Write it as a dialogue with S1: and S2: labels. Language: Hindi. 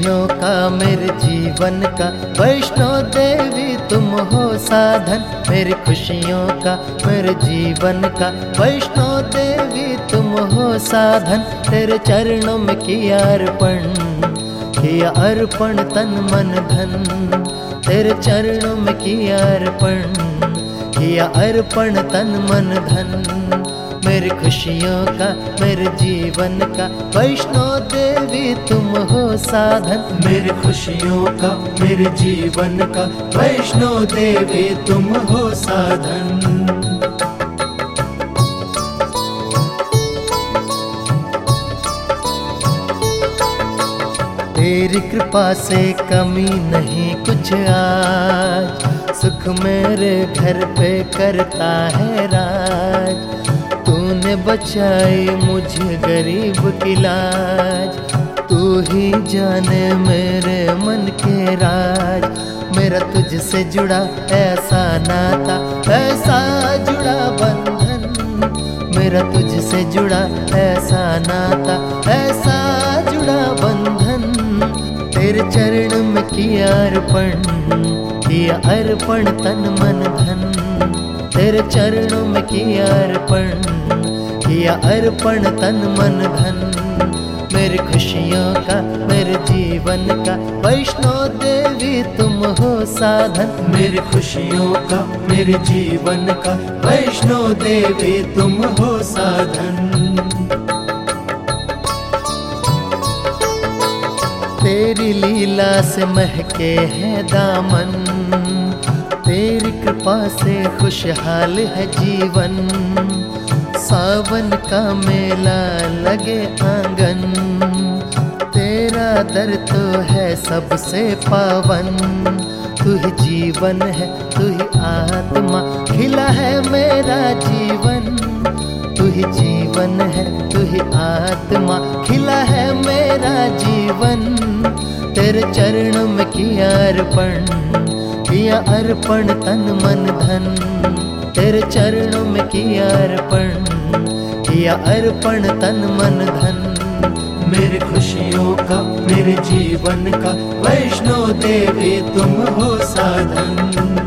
S1: खुशियों का मेरे जीवन का, वैष्णो देवी तुम हो साधन मेरी खुशियों का, मेरे जीवन का, वैष्णो देवी तुम हो साधन। तेरे चरणों में किया अर्पण तन मन धन, तेरे चरणों में किया अर्पण तन मन धन। मेरी खुशियों का मेरे जीवन का, वैष्णो देवी तुम हो साधन
S2: मेरी खुशियों का मेरे जीवन का, वैष्णो देवी तुम हो साधन।
S1: तेरी कृपा से कमी नहीं कुछ आज, सुख मेरे घर पे करता है राज। तूने बचाई मुझे गरीब की लाज, तू ही जाने मेरे मन के राज। मेरा तुझसे जुड़ा ऐसा नाता, ऐसा जुड़ा बंधन, मेरा तुझसे जुड़ा ऐसा नाता, ऐसा जुड़ा बंधन। तेरे चरण में किया अर्पण तन मन धन, तेरे चरणों में किया अर्पण तन मन धन। मेरी खुशियों का मेरे जीवन का, वैष्णो देवी तुम हो साधन
S2: मेरी खुशियों का मेरे जीवन का, वैष्णो देवी तुम हो साधन।
S1: तेरी लीला से महके है दामन, तेरी कृपा से खुशहाल है जीवन। सावन का मेला लगे आंगन, तेरा दर तो है सबसे पावन। तू ही जीवन है, तू ही आत्मा, खिला है मेरा जीवन। तू ही जीवन है, तू ही आत्मा, खिला है मेरा जीवन। तेरे चरणों में किया अर्पण तन मन धन, तेरे चरणों में किया अर्पण तन मन धन।
S2: मेरी खुशियों का मेरे जीवन का, वैष्णो देवी तुम हो साधन।